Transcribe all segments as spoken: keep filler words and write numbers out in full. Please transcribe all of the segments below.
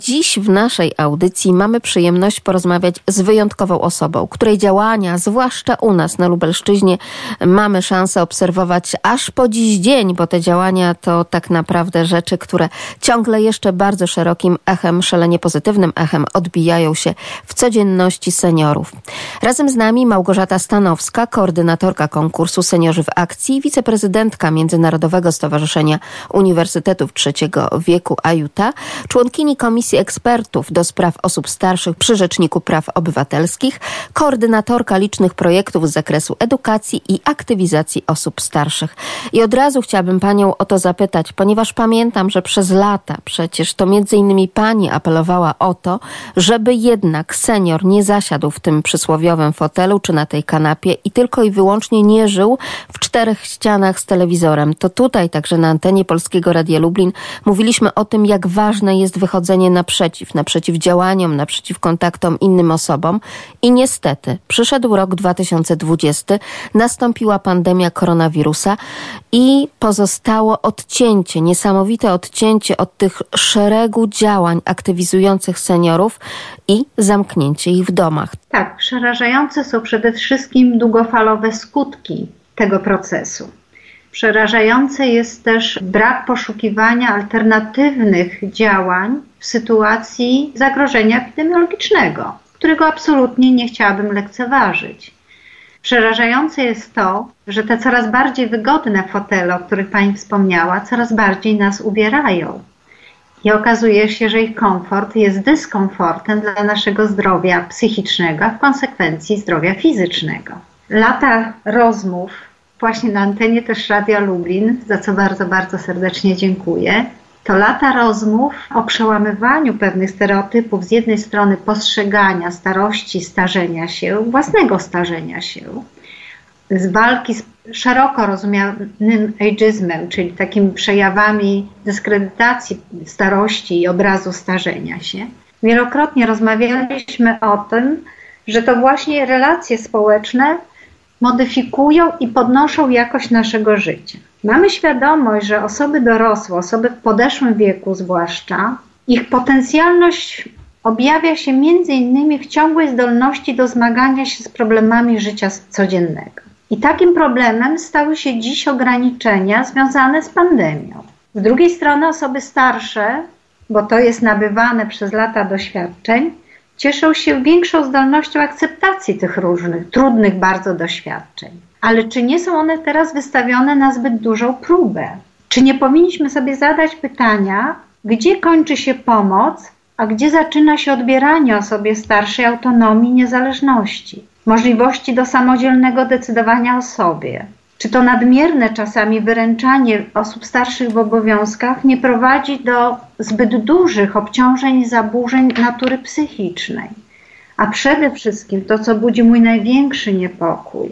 Dziś w naszej audycji mamy przyjemność porozmawiać z wyjątkową osobą, której działania, zwłaszcza u nas na Lubelszczyźnie, mamy szansę obserwować aż po dziś dzień, bo te działania to tak naprawdę rzeczy, które ciągle jeszcze bardzo szerokim echem, szalenie pozytywnym echem odbijają się w codzienności seniorów. Razem z nami Małgorzata Stanowska, koordynatorka konkursu Seniorzy w Akcji, wiceprezydentka Międzynarodowego Stowarzyszenia Uniwersytetów Trzeciego Wieku A J U T A, członkini Komisji Ekspertów do Spraw Osób Starszych przy Rzeczniku Praw Obywatelskich, koordynatorka licznych projektów z zakresu edukacji i aktywizacji osób starszych. I od razu chciałabym Panią o to zapytać, ponieważ pamiętam, że przez lata przecież to między innymi Pani apelowała o to, żeby jednak senior nie zasiadł w tym przysłowiowym fotelu czy na tej kanapie i tylko i wyłącznie nie żył w czterech ścianach z telewizorem. To tutaj także na antenie Polskiego Radia Lublin mówiliśmy o tym, jak ważne jest wychodzenie naprzeciw, naprzeciw działaniom, naprzeciw kontaktom innym osobom. I niestety przyszedł rok dwa tysiące dwudziesty, nastąpiła pandemia koronawirusa i pozostało odcięcie, niesamowite odcięcie od tych szeregu działań aktywizujących seniorów i zamknięcie ich w domach. Tak, przerażające są przede wszystkim długofalowe skutki tego procesu. Przerażający jest też brak poszukiwania alternatywnych działań w sytuacji zagrożenia epidemiologicznego, którego absolutnie nie chciałabym lekceważyć. Przerażające jest to, że te coraz bardziej wygodne fotele, o których Pani wspomniała, coraz bardziej nas ubierają. I okazuje się, że ich komfort jest dyskomfortem dla naszego zdrowia psychicznego, a w konsekwencji zdrowia fizycznego. Lata rozmów, właśnie na antenie też Radia Lublin, za co bardzo, bardzo serdecznie dziękuję, to lata rozmów o przełamywaniu pewnych stereotypów, z jednej strony postrzegania starości, starzenia się, własnego starzenia się, z walki z szeroko rozumianym ageizmem, czyli takimi przejawami dyskredytacji starości i obrazu starzenia się. Wielokrotnie rozmawialiśmy o tym, że to właśnie relacje społeczne modyfikują i podnoszą jakość naszego życia. Mamy świadomość, że osoby dorosłe, osoby w podeszłym wieku zwłaszcza, ich potencjalność objawia się między innymi w ciągłej zdolności do zmagania się z problemami życia codziennego. I takim problemem stały się dziś ograniczenia związane z pandemią. Z drugiej strony osoby starsze, bo to jest nabywane przez lata doświadczeń, cieszą się większą zdolnością akceptacji tych różnych, trudnych bardzo doświadczeń. Ale czy nie są one teraz wystawione na zbyt dużą próbę? Czy nie powinniśmy sobie zadać pytania, gdzie kończy się pomoc, a gdzie zaczyna się odbieranie osobie starszej autonomii, niezależności, możliwości do samodzielnego decydowania o sobie? Czy to nadmierne czasami wyręczanie osób starszych w obowiązkach nie prowadzi do zbyt dużych obciążeń i zaburzeń natury psychicznej? A przede wszystkim to, co budzi mój największy niepokój,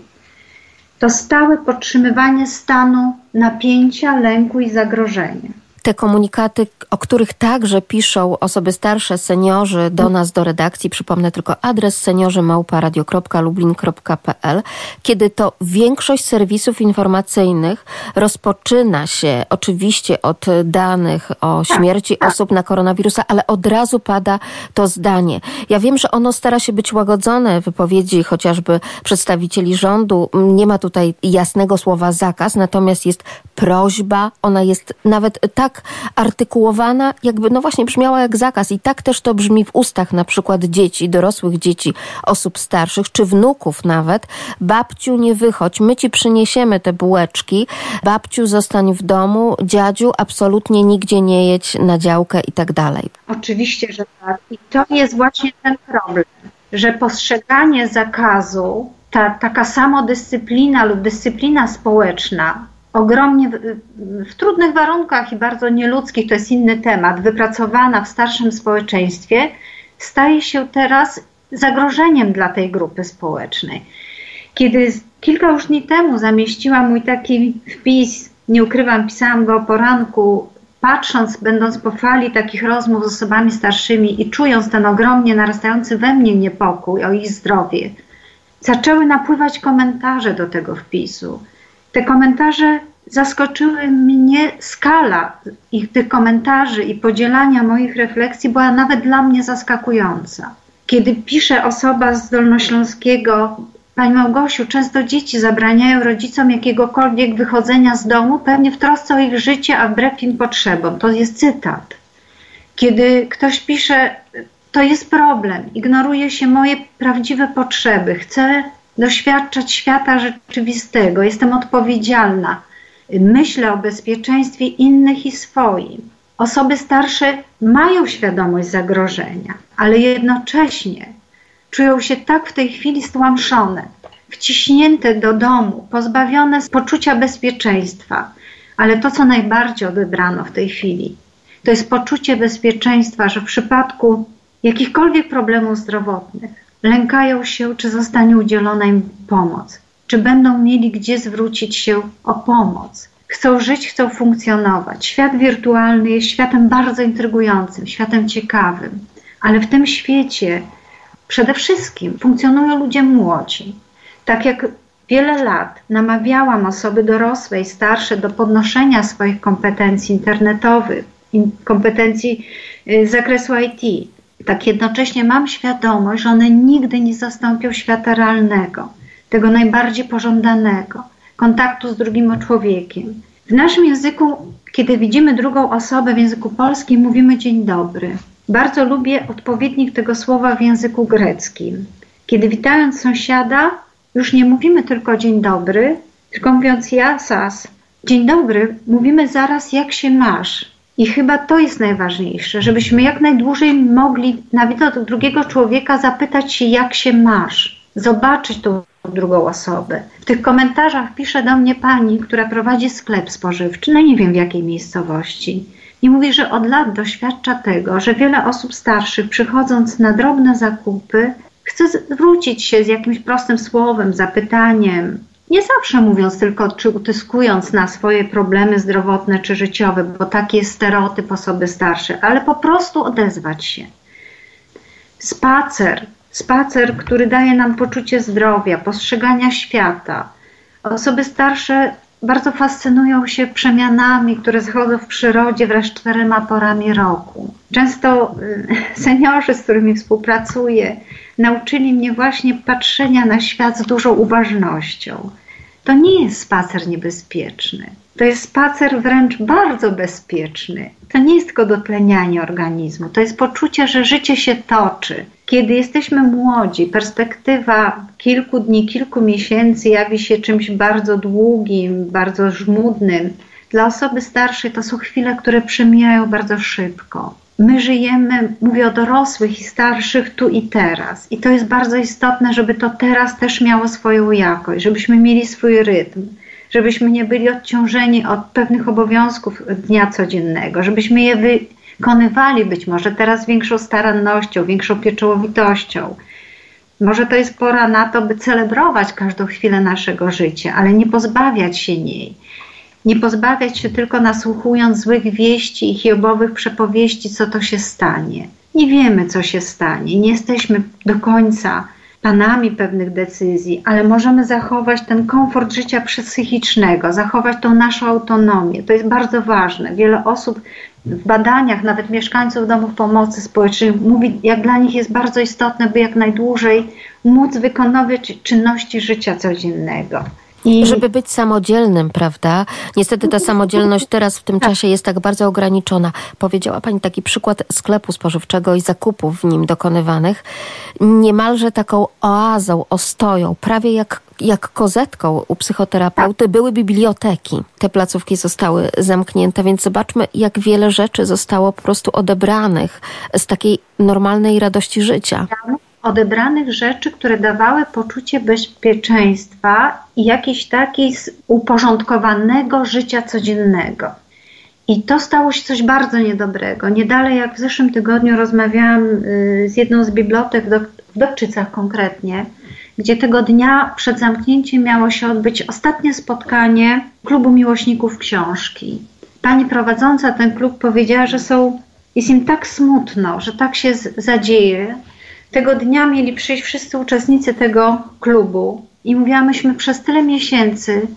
to stałe podtrzymywanie stanu napięcia, lęku i zagrożenia. Te komunikaty, o których także piszą osoby starsze, seniorzy do nas, do redakcji, przypomnę tylko adres seniorzy małpa radio kropka lublin kropka p l, kiedy to większość serwisów informacyjnych rozpoczyna się oczywiście od danych o śmierci tak, tak. osób na koronawirusa, ale od razu pada to zdanie. Ja wiem, że ono stara się być łagodzone, wypowiedzi chociażby przedstawicieli rządu. Nie ma tutaj jasnego słowa zakaz, natomiast jest prośba, ona jest nawet tak artykułowana, jakby no właśnie brzmiała jak zakaz i tak też to brzmi w ustach na przykład dzieci, dorosłych dzieci, osób starszych, czy wnuków nawet. Babciu, nie wychodź, my ci przyniesiemy te bułeczki, babciu, zostań w domu, dziadziu, absolutnie nigdzie nie jedź na działkę i tak dalej. Oczywiście, że tak. I to jest właśnie ten problem, że postrzeganie zakazu, ta taka samodyscyplina lub dyscyplina społeczna, ogromnie w, w trudnych warunkach i bardzo nieludzkich, to jest inny temat, wypracowana w starszym społeczeństwie, staje się teraz zagrożeniem dla tej grupy społecznej. Kiedy kilka już dni temu zamieściłam mój taki wpis, nie ukrywam, pisałam go o poranku, patrząc, będąc po fali takich rozmów z osobami starszymi i czując ten ogromnie narastający we mnie niepokój o ich zdrowie, zaczęły napływać komentarze do tego wpisu. Te komentarze zaskoczyły mnie skala ich tych komentarzy i podzielania moich refleksji była nawet dla mnie zaskakująca. Kiedy pisze osoba z Dolnośląskiego: Pani Małgosiu, często dzieci zabraniają rodzicom jakiegokolwiek wychodzenia z domu, pewnie w trosce o ich życie, a wbrew im potrzebom. To jest cytat. Kiedy ktoś pisze: to jest problem, ignoruje się moje prawdziwe potrzeby, chcę doświadczać świata rzeczywistego, jestem odpowiedzialna, myślę o bezpieczeństwie innych i swoim. Osoby starsze mają świadomość zagrożenia, ale jednocześnie czują się tak w tej chwili stłamszone, wciśnięte do domu, pozbawione poczucia bezpieczeństwa. Ale to, co najbardziej odebrano w tej chwili, to jest poczucie bezpieczeństwa, że w przypadku jakichkolwiek problemów zdrowotnych lękają się, czy zostanie udzielona im pomoc, czy będą mieli gdzie zwrócić się o pomoc. Chcą żyć, chcą funkcjonować. Świat wirtualny jest światem bardzo intrygującym, światem ciekawym, ale w tym świecie przede wszystkim funkcjonują ludzie młodzi. Tak jak wiele lat namawiałam osoby dorosłe i starsze do podnoszenia swoich kompetencji internetowych, kompetencji z zakresu I T, tak jednocześnie mam świadomość, że one nigdy nie zastąpią świata realnego, tego najbardziej pożądanego, kontaktu z drugim człowiekiem. W naszym języku, kiedy widzimy drugą osobę w języku polskim, mówimy dzień dobry. Bardzo lubię odpowiednik tego słowa w języku greckim. Kiedy witając sąsiada, już nie mówimy tylko dzień dobry, tylko mówiąc jasas, dzień dobry, mówimy zaraz jak się masz. I chyba to jest najważniejsze, żebyśmy jak najdłużej mogli na widok drugiego człowieka zapytać się, jak się masz, zobaczyć tą drugą osobę. W tych komentarzach pisze do mnie pani, która prowadzi sklep spożywczy, no nie wiem w jakiej miejscowości, i mówi, że od lat doświadcza tego, że wiele osób starszych, przychodząc na drobne zakupy, chce zwrócić się z jakimś prostym słowem, zapytaniem, nie zawsze mówiąc tylko czy utyskując na swoje problemy zdrowotne czy życiowe, bo taki jest stereotyp osoby starszej, ale po prostu odezwać się. Spacer, spacer, który daje nam poczucie zdrowia, postrzegania świata. Osoby starsze bardzo fascynują się przemianami, które zachodzą w przyrodzie wręcz czterema porami roku. Często seniorzy, z którymi współpracuję, nauczyli mnie właśnie patrzenia na świat z dużą uważnością. To nie jest spacer niebezpieczny. To jest spacer wręcz bardzo bezpieczny. To nie jest tylko dotlenianie organizmu. To jest poczucie, że życie się toczy. Kiedy jesteśmy młodzi, perspektywa kilku dni, kilku miesięcy jawi się czymś bardzo długim, bardzo żmudnym. Dla osoby starszej to są chwile, które przemijają bardzo szybko. My żyjemy, mówię o dorosłych i starszych, tu i teraz. I to jest bardzo istotne, żeby to teraz też miało swoją jakość, żebyśmy mieli swój rytm, żebyśmy nie byli odciążeni od pewnych obowiązków dnia codziennego, żebyśmy je wykonywali być może teraz z większą starannością, większą pieczołowitością. Może to jest pora na to, by celebrować każdą chwilę naszego życia, ale nie pozbawiać się niej. Nie pozbawiać się tylko nasłuchując złych wieści i hiobowych przepowieści, co to się stanie. Nie wiemy, co się stanie. Nie jesteśmy do końca panami pewnych decyzji, ale możemy zachować ten komfort życia psychicznego, zachować tą naszą autonomię. To jest bardzo ważne. Wiele osób w badaniach, nawet mieszkańców domów pomocy społecznej, mówi, jak dla nich jest bardzo istotne, by jak najdłużej móc wykonywać czynności życia codziennego. I żeby być samodzielnym, prawda? Niestety ta samodzielność teraz w tym czasie jest tak bardzo ograniczona. Powiedziała pani taki przykład sklepu spożywczego i zakupów w nim dokonywanych. Niemalże taką oazą, ostoją, prawie jak, jak kozetką u psychoterapeuty były biblioteki. Te placówki zostały zamknięte, więc zobaczmy, jak wiele rzeczy zostało po prostu odebranych z takiej normalnej radości życia. Odebranych rzeczy, które dawały poczucie bezpieczeństwa i jakiś taki uporządkowanego życia codziennego. I to stało się coś bardzo niedobrego. Nie dalej jak w zeszłym tygodniu rozmawiałam z jedną z bibliotek w Dobczycach konkretnie, gdzie tego dnia przed zamknięciem miało się odbyć ostatnie spotkanie klubu miłośników książki. Pani prowadząca ten klub powiedziała, że są, jest im tak smutno, że tak się zadzieje. Tego dnia mieli przyjść wszyscy uczestnicy tego klubu i mówiła, myśmy przez tyle miesięcy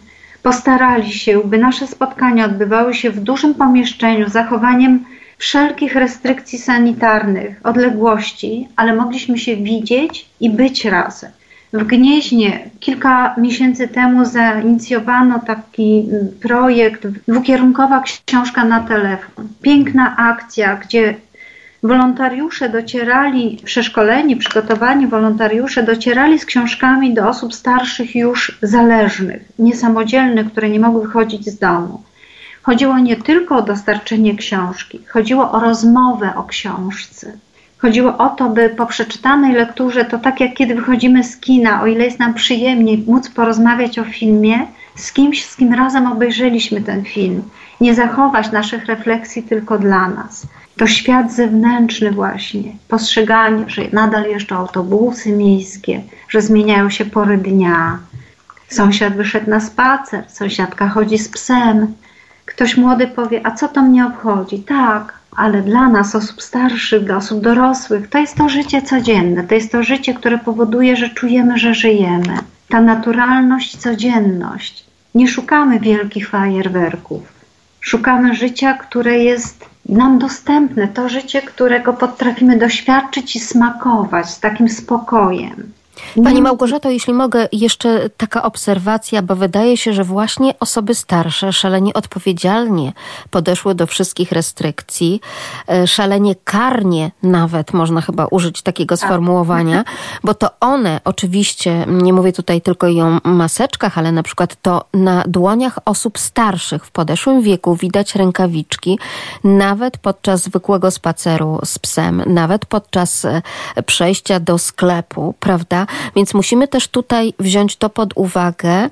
postarali się, by nasze spotkania odbywały się w dużym pomieszczeniu z zachowaniem wszelkich restrykcji sanitarnych, odległości, ale mogliśmy się widzieć i być razem. W Gnieźnie kilka miesięcy temu zainicjowano taki projekt Dwukierunkowa książka na telefon. Piękna akcja, gdzie wolontariusze docierali, przeszkoleni, przygotowani wolontariusze docierali z książkami do osób starszych już zależnych, niesamodzielnych, które nie mogły wychodzić z domu. Chodziło nie tylko o dostarczenie książki, chodziło o rozmowę o książce. Chodziło o to, by po przeczytanej lekturze, to tak jak kiedy wychodzimy z kina, o ile jest nam przyjemnie móc porozmawiać o filmie, z kimś, z kim razem obejrzeliśmy ten film. Nie zachować naszych refleksji tylko dla nas. To świat zewnętrzny właśnie, postrzeganie, że nadal jeszcze autobusy miejskie, że zmieniają się pory dnia. Sąsiad wyszedł na spacer, sąsiadka chodzi z psem. Ktoś młody powie, a co to mnie obchodzi? Tak, ale dla nas, osób starszych, dla osób dorosłych, to jest to życie codzienne, to jest to życie, które powoduje, że czujemy, że żyjemy. Ta naturalność, codzienność. Nie szukamy wielkich fajerwerków. Szukamy życia, które jest nam dostępne, to życie, którego potrafimy doświadczyć i smakować z takim spokojem. Pani Małgorzato, jeśli mogę, jeszcze taka obserwacja, bo wydaje się, że właśnie osoby starsze szalenie odpowiedzialnie podeszły do wszystkich restrykcji, szalenie karnie nawet, można chyba użyć takiego sformułowania, bo to one oczywiście, nie mówię tutaj tylko i o maseczkach, ale na przykład to na dłoniach osób starszych w podeszłym wieku widać rękawiczki, nawet podczas zwykłego spaceru z psem, nawet podczas przejścia do sklepu, prawda? Więc musimy też tutaj wziąć to pod uwagę,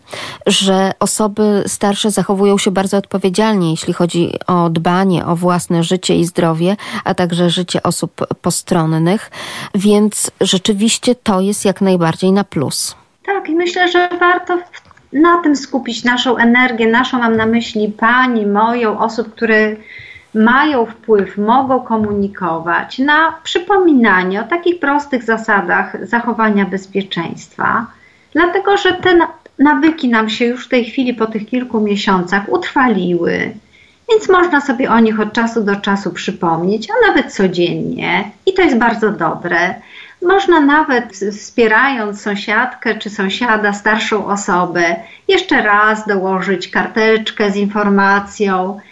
że osoby starsze zachowują się bardzo odpowiedzialnie, jeśli chodzi o dbanie o własne życie i zdrowie, a także życie osób postronnych, więc rzeczywiście to jest jak najbardziej na plus. Tak, i myślę, że warto na tym skupić naszą energię, naszą mam na myśli pani, moją, osób, które mają wpływ, mogą komunikować, na przypominanie o takich prostych zasadach zachowania bezpieczeństwa, dlatego że te nawyki nam się już w tej chwili po tych kilku miesiącach utrwaliły, więc można sobie o nich od czasu do czasu przypomnieć, a nawet codziennie i to jest bardzo dobre. Można nawet, wspierając sąsiadkę czy sąsiada, starszą osobę, jeszcze raz dołożyć karteczkę z informacją,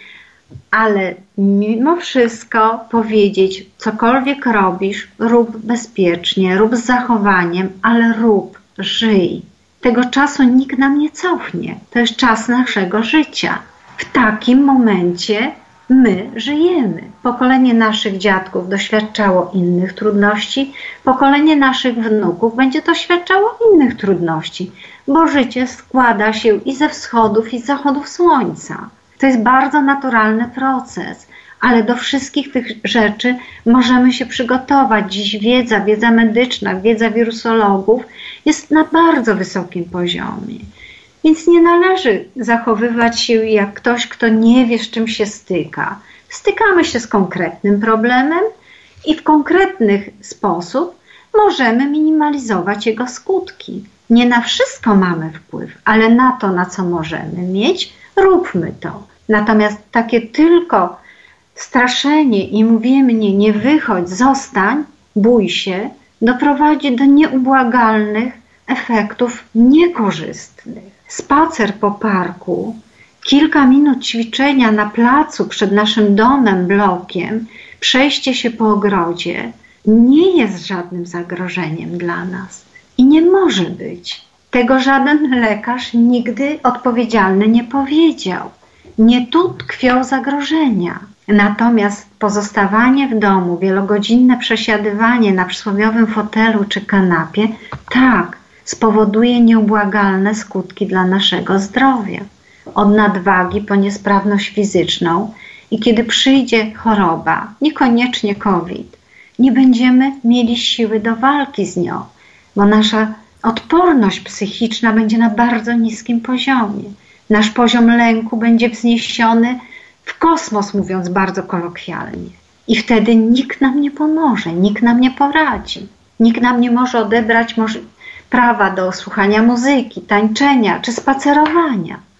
ale mimo wszystko powiedzieć, cokolwiek robisz, rób bezpiecznie, rób z zachowaniem, ale rób, żyj. Tego czasu nikt nam nie cofnie. To jest czas naszego życia. W takim momencie my żyjemy. Pokolenie naszych dziadków doświadczało innych trudności, pokolenie naszych wnuków będzie doświadczało innych trudności, bo życie składa się i ze wschodów, i z zachodów słońca. To jest bardzo naturalny proces, ale do wszystkich tych rzeczy możemy się przygotować. Dziś wiedza, wiedza medyczna, wiedza wirusologów jest na bardzo wysokim poziomie. Więc nie należy zachowywać się jak ktoś, kto nie wie, z czym się styka. Stykamy się z konkretnym problemem i w konkretny sposób możemy minimalizować jego skutki. Nie na wszystko mamy wpływ, ale na to, na co możemy mieć, róbmy to. Natomiast takie tylko straszenie i mówienie nie wychodź, zostań, bój się, doprowadzi do nieubłagalnych efektów niekorzystnych. Spacer po parku, kilka minut ćwiczenia na placu przed naszym domem, blokiem, przejście się po ogrodzie nie jest żadnym zagrożeniem dla nas i nie może być. Tego żaden lekarz nigdy odpowiedzialny nie powiedział. Nie tu tkwią zagrożenia. Natomiast pozostawanie w domu, wielogodzinne przesiadywanie na przysłowiowym fotelu czy kanapie, tak, spowoduje nieubłagalne skutki dla naszego zdrowia. Od nadwagi po niesprawność fizyczną i kiedy przyjdzie choroba, niekoniecznie COVID, nie będziemy mieli siły do walki z nią, bo nasza odporność psychiczna będzie na bardzo niskim poziomie. Nasz poziom lęku będzie wzniesiony w kosmos, mówiąc bardzo kolokwialnie. I wtedy nikt nam nie pomoże, nikt nam nie poradzi. Nikt nam nie może odebrać może prawa do słuchania muzyki, tańczenia czy spacerowania.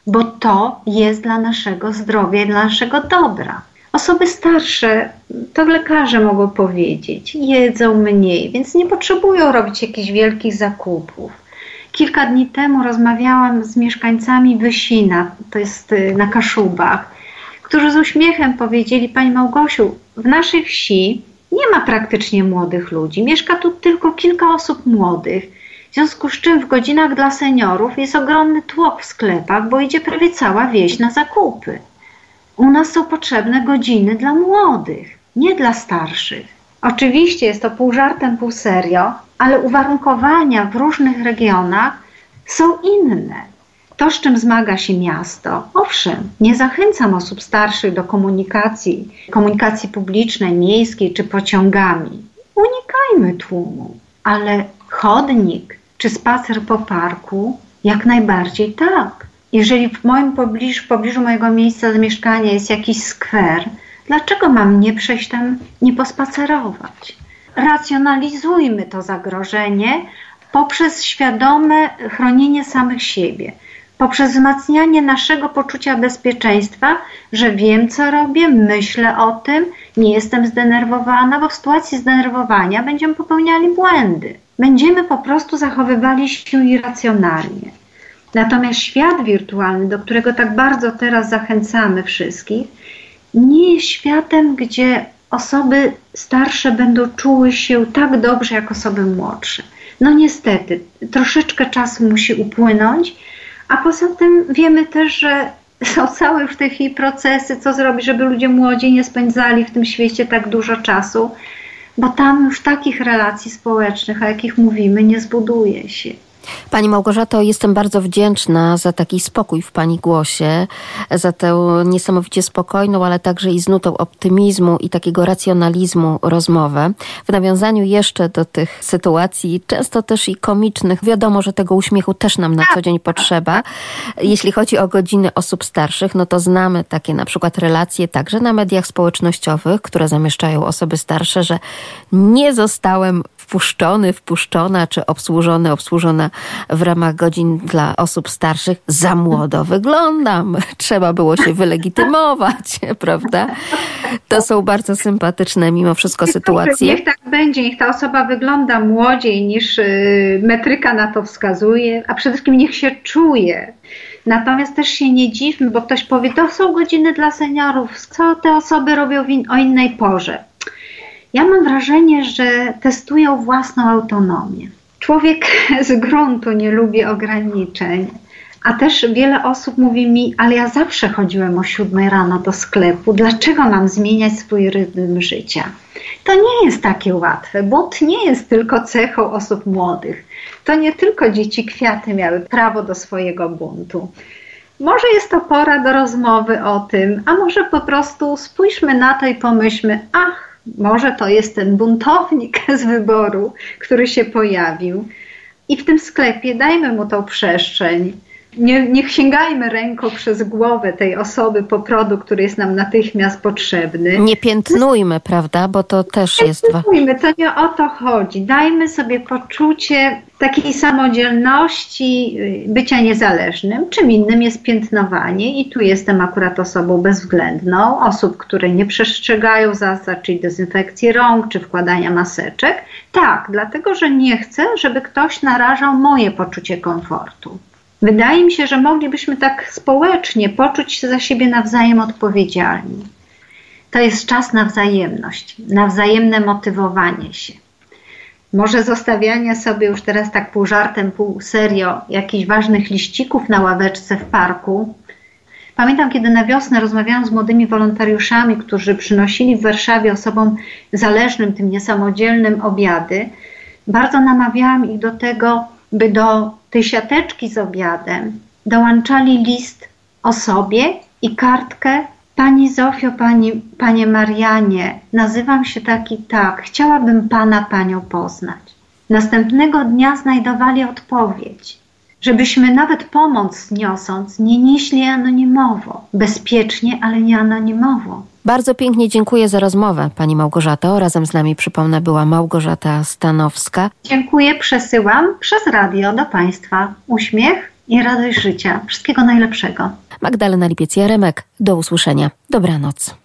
bo to jest dla naszego zdrowia i dla naszego dobra. Osoby starsze, to lekarze mogą powiedzieć, jedzą mniej, więc nie potrzebują robić jakichś wielkich zakupów. Kilka dni temu rozmawiałam z mieszkańcami Wysina, to jest na Kaszubach, którzy z uśmiechem powiedzieli: Pani Małgosiu, w naszej wsi nie ma praktycznie młodych ludzi, mieszka tu tylko kilka osób młodych, w związku z czym w godzinach dla seniorów jest ogromny tłok w sklepach, bo idzie prawie cała wieś na zakupy. U nas są potrzebne godziny dla młodych, nie dla starszych. Oczywiście jest to pół żartem, pół serio, ale uwarunkowania w różnych regionach są inne. To, z czym zmaga się miasto, owszem, nie zachęcam osób starszych do komunikacji, komunikacji publicznej, miejskiej czy pociągami. Unikajmy tłumu, ale chodnik czy spacer po parku jak najbardziej tak. Jeżeli w moim pobliżu, w pobliżu mojego miejsca zamieszkania jest jakiś skwer, dlaczego mam nie przejść tam, nie pospacerować? Racjonalizujmy to zagrożenie poprzez świadome chronienie samych siebie, poprzez wzmacnianie naszego poczucia bezpieczeństwa, że wiem, co robię, myślę o tym, nie jestem zdenerwowana, bo w sytuacji zdenerwowania będziemy popełniali błędy. Będziemy po prostu zachowywali się irracjonalnie. Natomiast świat wirtualny, do którego tak bardzo teraz zachęcamy wszystkich, nie jest światem, gdzie osoby starsze będą czuły się tak dobrze jak osoby młodsze. No niestety, troszeczkę czasu musi upłynąć, a poza tym wiemy też, że są całe już w tej chwili procesy, co zrobić, żeby ludzie młodzi nie spędzali w tym świecie tak dużo czasu, bo tam już takich relacji społecznych, o jakich mówimy, nie zbuduje się. Pani Małgorzato, jestem bardzo wdzięczna za taki spokój w Pani głosie, za tę niesamowicie spokojną, ale także i z nutą optymizmu i takiego racjonalizmu rozmowę. W nawiązaniu jeszcze do tych sytuacji, często też i komicznych, wiadomo, że tego uśmiechu też nam na co dzień potrzeba. Jeśli chodzi o godziny osób starszych, no to znamy takie na przykład relacje także na mediach społecznościowych, które zamieszczają osoby starsze, że nie zostałem wpuszczony, wpuszczona, czy obsłużony, obsłużona w ramach godzin dla osób starszych. Za młodo wyglądam. Trzeba było się wylegitymować, prawda? To są bardzo sympatyczne mimo wszystko sytuacje. Niech tak będzie, niech ta osoba wygląda młodziej niż metryka na to wskazuje, a przede wszystkim niech się czuje. Natomiast też się nie dziwmy, bo ktoś powie, to są godziny dla seniorów, co te osoby robią in- o innej porze. Ja mam wrażenie, że testują własną autonomię. Człowiek z gruntu nie lubi ograniczeń, a też wiele osób mówi mi, ale ja zawsze chodziłem o siódmej rano do sklepu, dlaczego mam zmieniać swój rytm życia? To nie jest takie łatwe. Bunt nie jest tylko cechą osób młodych. To nie tylko dzieci kwiaty miały prawo do swojego buntu. Może jest to pora do rozmowy o tym, a może po prostu spójrzmy na to i pomyślmy, ach, może to jest ten buntownik z wyboru, który się pojawił. I w tym sklepie dajmy mu tą przestrzeń. Nie, nie sięgajmy ręką przez głowę tej osoby po produkt, który jest nam natychmiast potrzebny. Nie piętnujmy, prawda? Bo to też nie jest... Nie piętnujmy, to nie o to chodzi. Dajmy sobie poczucie takiej samodzielności, bycia niezależnym. Czym innym jest piętnowanie i tu jestem akurat osobą bezwzględną. Osób, które nie przestrzegają zasad, czyli dezynfekcji rąk, czy wkładania maseczek. Tak, dlatego, że nie chcę, żeby ktoś narażał moje poczucie komfortu. Wydaje mi się, że moglibyśmy tak społecznie poczuć się za siebie nawzajem odpowiedzialni. To jest czas na wzajemność, na wzajemne motywowanie się. Może zostawianie sobie już teraz tak pół żartem, pół serio jakichś ważnych liścików na ławeczce w parku. Pamiętam, kiedy na wiosnę rozmawiałam z młodymi wolontariuszami, którzy przynosili w Warszawie osobom zależnym, tym niesamodzielnym obiady. Bardzo namawiałam ich do tego, by do tej siateczki z obiadem dołączali list o sobie i kartkę: Pani Zofio, pani, Panie Marianie, nazywam się tak i tak, chciałabym Pana, Panią poznać. Następnego dnia znajdowali odpowiedź, żebyśmy nawet pomoc niosąc nie nieśli anonimowo, bezpiecznie, ale nie anonimowo. Bardzo pięknie dziękuję za rozmowę, Pani Małgorzato. Razem z nami, przypomnę, była Małgorzata Stanowska. Dziękuję, przesyłam przez radio do Państwa uśmiech i radość życia. Wszystkiego najlepszego. Magdalena Lipiec-Jaremek, do usłyszenia. Dobranoc.